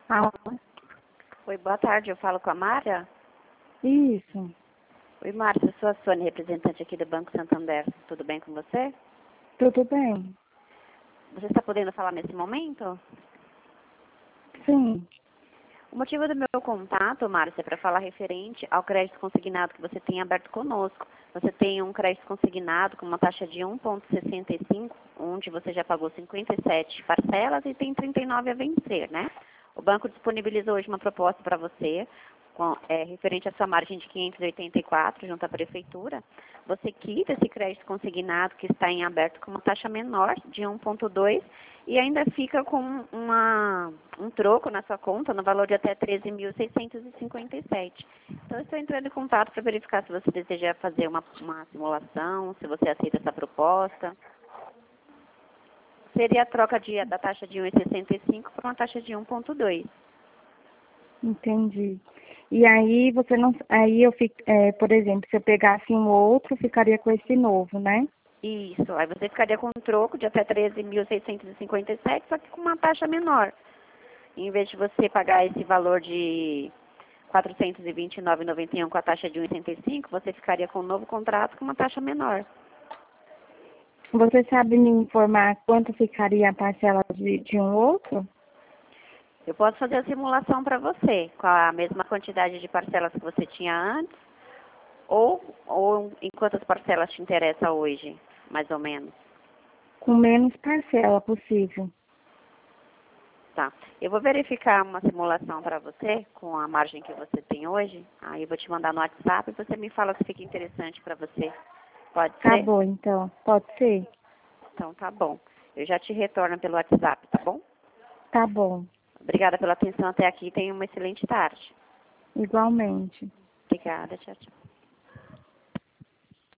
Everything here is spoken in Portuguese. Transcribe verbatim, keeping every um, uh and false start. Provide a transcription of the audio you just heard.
Alô? Oi, boa tarde, eu falo com a Mara. Isso, Oi, Márcia, eu sou a Sônia, representante aqui do Banco Santander. Tudo bem com você? tudo bem? Você está podendo falar nesse momento? Sim, O motivo do meu contato, Márcia, é para falar referente ao crédito consignado que você tem aberto conosco. Você tem um crédito consignado com uma taxa de um vírgula sessenta e cinco, onde você já pagou cinquenta e sete parcelas e tem trinta e nove a vencer, né? O banco disponibilizou hoje uma proposta para você, com, é, referente à sua margem de quinhentos e oitenta e quatro junto à prefeitura. Você quita esse crédito consignado que está em aberto com uma taxa menor de um vírgula dois e ainda fica com uma, um troco na sua conta no valor de até treze mil seiscentos e cinquenta e sete. Então, eu estou entrando em contato para verificar se você deseja fazer uma, uma simulação, se você aceita essa proposta. Seria a troca de, da taxa de um vírgula sessenta e cinco por uma taxa de um vírgula dois. entendi. E aí você não. Aí eu fico, é, por exemplo, se eu pegasse um outro, ficaria com esse novo, né? Isso, aí você ficaria com um troco de até treze mil seiscentos e cinquenta e sete, só que com uma taxa menor. Em vez de você pagar esse valor de quatrocentos e vinte e nove reais e noventa e um com a taxa de um vírgula oitenta e cinco, você ficaria com um novo contrato com uma taxa menor. Você sabe me informar quanto ficaria a parcela de, de um outro? Eu posso fazer a simulação para você, com a mesma quantidade de parcelas que você tinha antes, ou, ou em quantas parcelas te interessa hoje, mais ou menos. Com menos parcela possível. Tá. Eu vou verificar uma simulação para você, com a margem que você tem hoje. Aí eu vou te mandar no WhatsApp e você me fala se fica interessante para você. Pode Tá ser? bom, então. Pode ser? Então tá bom. Eu já te retorno pelo WhatsApp, tá bom? Tá bom. Obrigada pela atenção até aqui. Tenha uma excelente tarde. Igualmente. Obrigada. Tchau, tchau.